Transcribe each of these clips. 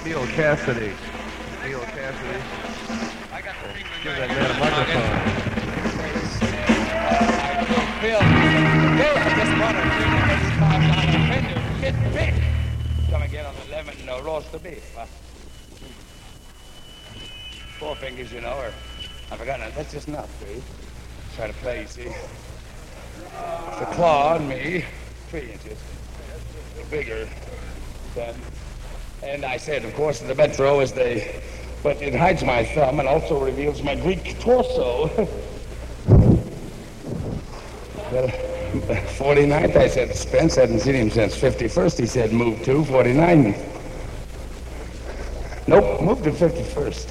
Neil Cassidy. Neil Cassidy. I got the thing Give that man a microphone. Bill, today I just bought a $385 Fender Fit Pick. Gonna get on 11 roast beef. 4 fingers, you know, or I forgot. That's just enough, dude. Try to play, you see. The claw on me, 3 inches bigger than. And I said, of course, the Metro is but it hides my thumb and also reveals my Greek torso. Well, 49th, I said, Spence hadn't seen him since 51st. He said, move to 49. Nope, move to 51st.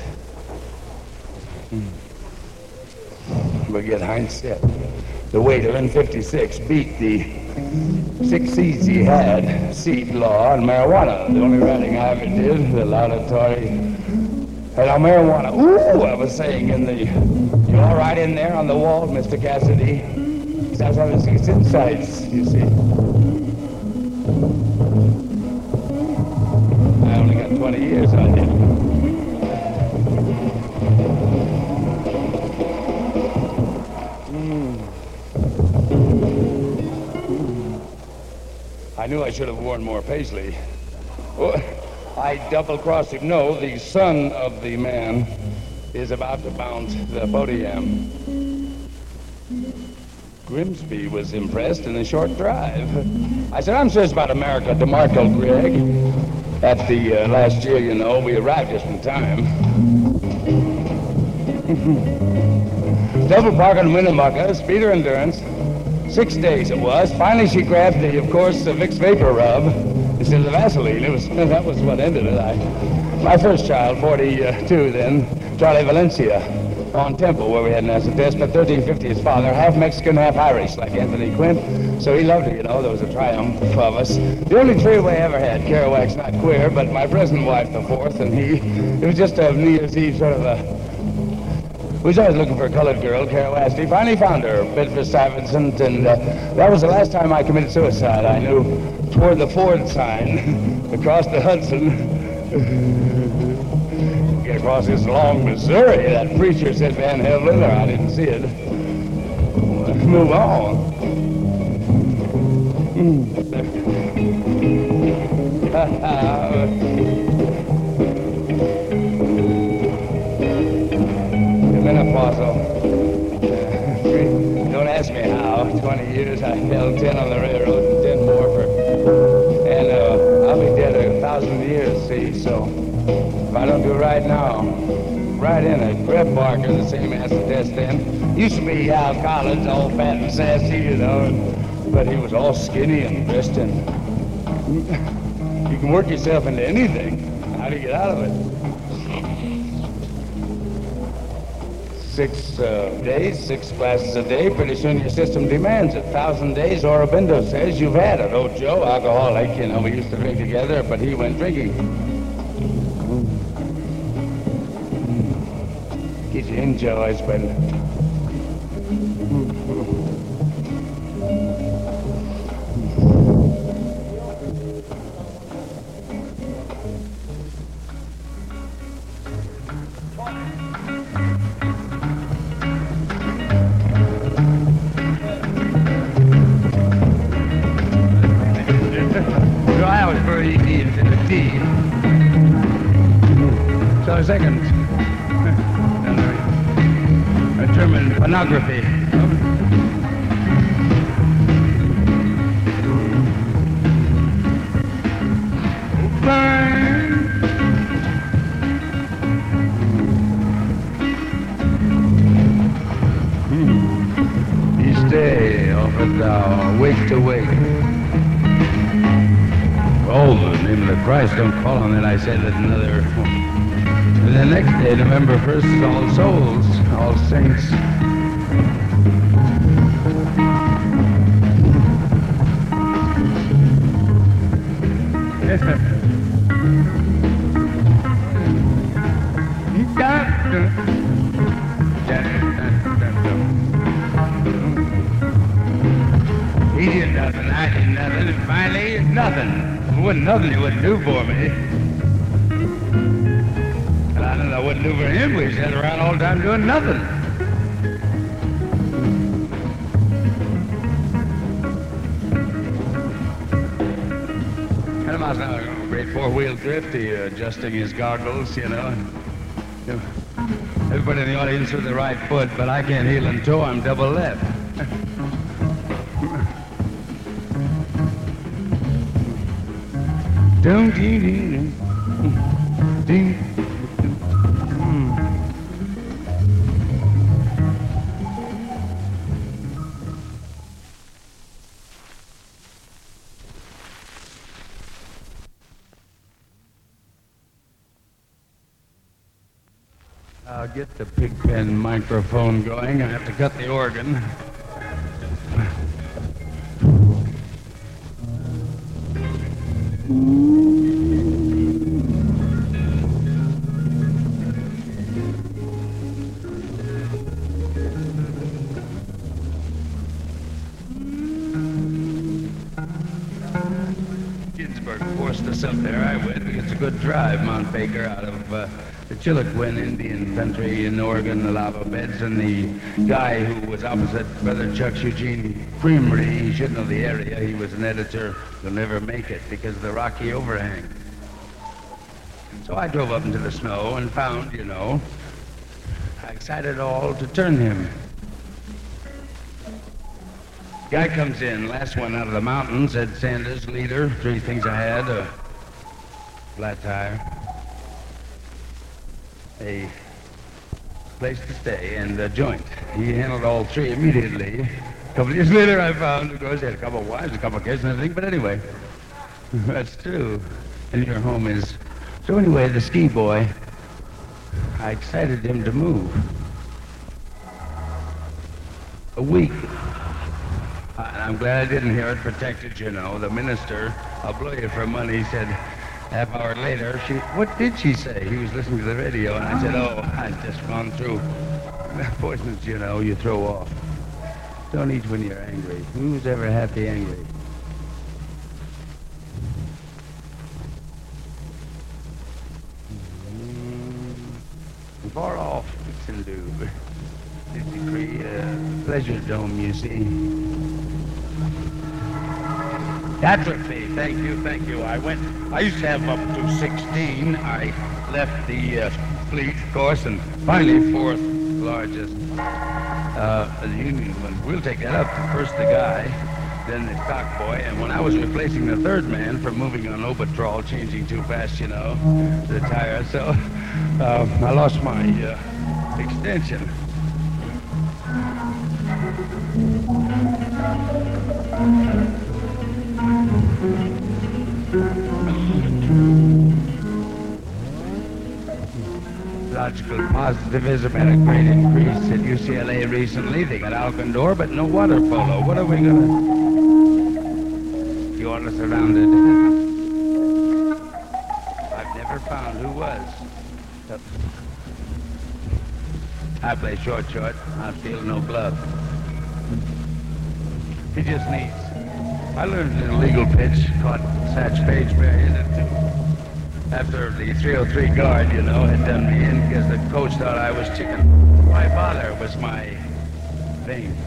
We'll get Heinz-Set. The waiter in 56 beat the 6 C's he had, seed law, and marijuana. The only writing I ever did, the laudatory. And now marijuana, ooh, I was saying in the, you all right in there on the wall, Mr. Cassidy? Because I was having 6 insights, you see. I only got 20 years, I did. I knew I should have worn more paisley. Oh, I double-crossed him. No, the son of the man is about to bounce the podium. Grimsby was impressed in a short drive. I said, I'm serious about America. DeMarco, Greg. At the last year, you know, we arrived just in time. Double park on Winnemucca, speeder endurance. 6 days it was. Finally, she grabbed the, of course, the Vicks Vapor Rub instead of the Vaseline. That was what ended it. My first child, 42 then, Charlie Valencia, on Temple, where we had an acid test, but 1350, his father, half Mexican, half Irish, like Anthony Quinn. So he loved her, you know. There was a triumph of us. The only three-way I ever had, Kerouac's not queer, but my present wife, the fourth, and he. It was just a New Year's Eve sort of a. We was always looking for a colored girl, Carol Ashley. Finally found her, Bedford Stuyvesant, and that was the last time I committed suicide. I knew toward the Ford sign, across the Hudson. Get across this long Missouri. That preacher said Van Halen, or I didn't see it. Let's move on. Menopausal. Don't ask me how. 20 years, I held 10 on the railroad and 10 more for... And I'll be dead 1,000 years, see, so if I don't do it right now, right in it. Greg Barker, the same acid test then. Used to be Al Collins, all fat and sassy, you know, but he was all skinny and dressed in... You can work yourself into anything. How do you get out of it? 6 days, 6 glasses a day. Pretty soon your system demands it. 1,000 days, Aurobindo says you've had it. Oh, Joe, alcoholic, you know, we used to drink together, but he went drinking. Get you enjoys, but... So second, a German pornography. Each day offered thou wake to wake. Oh, in the name of the Christ, don't call on it. I said that another. And the next day, November 1st, All Souls, All Saints. He did nothing, I did nothing, and finally, nothing. It wasn't nothing he wouldn't do for me. wouldn't do for him. We sat around all the time doing nothing. And I was now a great four-wheel drift, adjusting his goggles, you know. Everybody in the audience with the right foot, but I can't heel and toe. I'm double left. I'll get the Pigpen microphone going. I have to cut the organ. Ginsburg forced us up there. I went. It's a good drive, Mount Baker, out of the Chiloquin Indian country in Oregon, the lava beds, and the guy who was opposite Brother Chuck's Eugene Creamery, he should know the area. He was an editor. He'll never make it because of the rocky overhang. So I drove up into the snow and found, you know, I excited all to turn him. Guy comes in, last one out of the mountains, Ed Sanders, leader. Three things I had: a flat tire, a place to stay, and a joint. He handled all three immediately. A couple of years later, I found, of course, he had a couple of wives, a couple of kids and everything, but anyway, that's true. And your home is... So anyway, the ski boy, I excited him to move. A week. And I'm glad I didn't hear it protected, you know. The minister, I'll blow you for money, said, half hour later, what did she say? He was listening to the radio, and I said, oh, I'd just gone through poisons, you know, you throw off. Don't eat when you're angry. Who's ever happy angry? Far off, Sindhu. Decree, pleasure dome, you see. Atrophy, thank you. I used to have up to 16. I left the fleet, of course, and finally fourth largest the Union one. We'll take that up. First the guy, then the cock boy, and when I was replacing the third man for moving on Obertrol, changing too fast, you know, the tire, so I lost my extension. Logical positivism had a great increase at UCLA recently. They got Alcondor, but no water polo. What are we gonna... You are surrounded. I've never found who was. I play short. I feel no glove. He just needs... I learned an illegal pitch, caught Satch Pageberry in it too. After the 303 guard, you know, had done me in because the coach thought I was chicken. Why bother was my thing.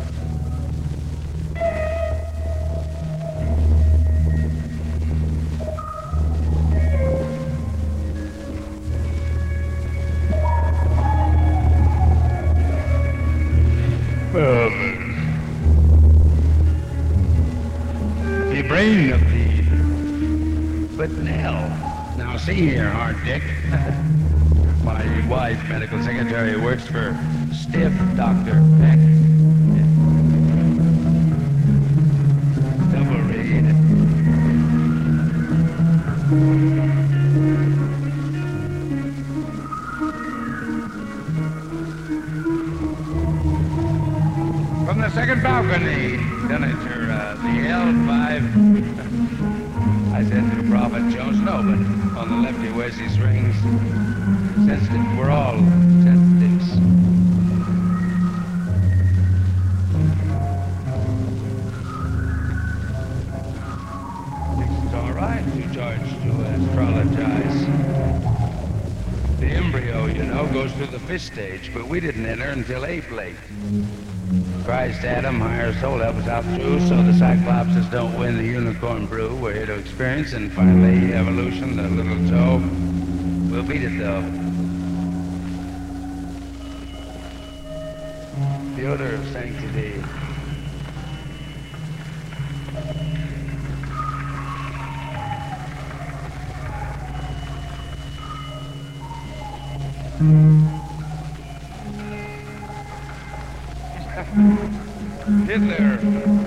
The brain of the... But Nell... Now, see here, hard dick. My wife, medical secretary, works for Stiff Dr. Peck. Double read. From the second balcony, Senator, the L5... I said to Prophet Jones, no, but on the left he wears these rings. Sensitive, we're all sensitives. It's all right to charge to astrologize. The embryo, you know, goes through the fish stage, but we didn't enter until ape late. Christ, Adam, higher soul, help us out through so the Cyclopses don't win the unicorn brew. We're here to experience and finally evolution, the little toe. We'll beat it though. The odor of sanctity. Hitler.